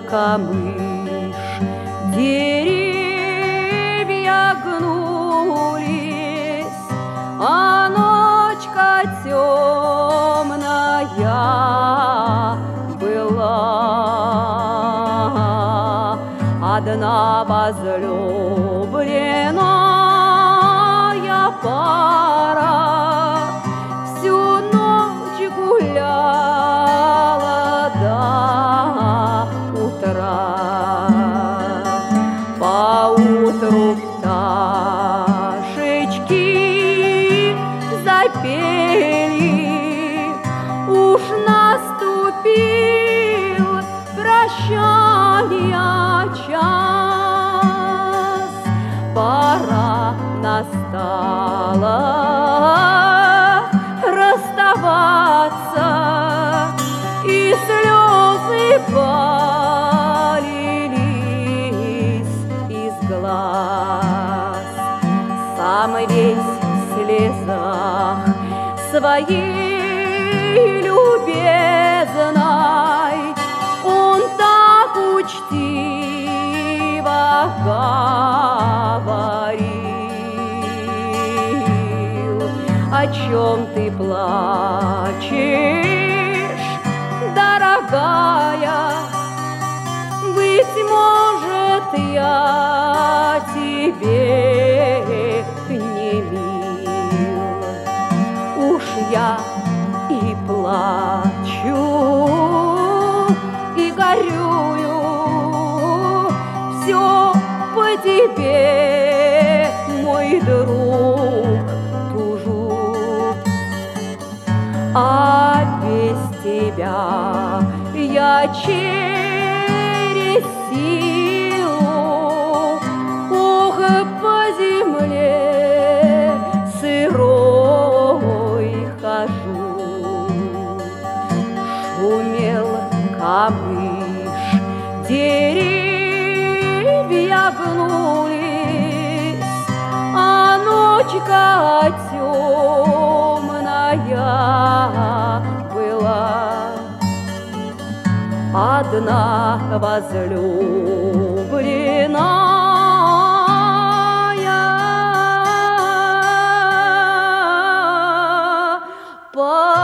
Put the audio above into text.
камыш. Деревья гнулись, а ночка темная была. Одна возлюбленная пара всю ночь гуляла до утра. Поутру пташечки запели, уж наступил прощания час. Пора настала расставаться, и слезы полились из глаз. Сам весь в слезах своей любезной, он так учтиво говорил: о чем ты плачешь, дорогая? Быть может, я тебе не мил. Уж я и плачу, и горюю, все по тебе, мой друг, тужу. А без тебя я через силу, ох, по земле сырой хожу. Шумел камыш, деревья гнулись, а ночка темная была. Одна возлюбленная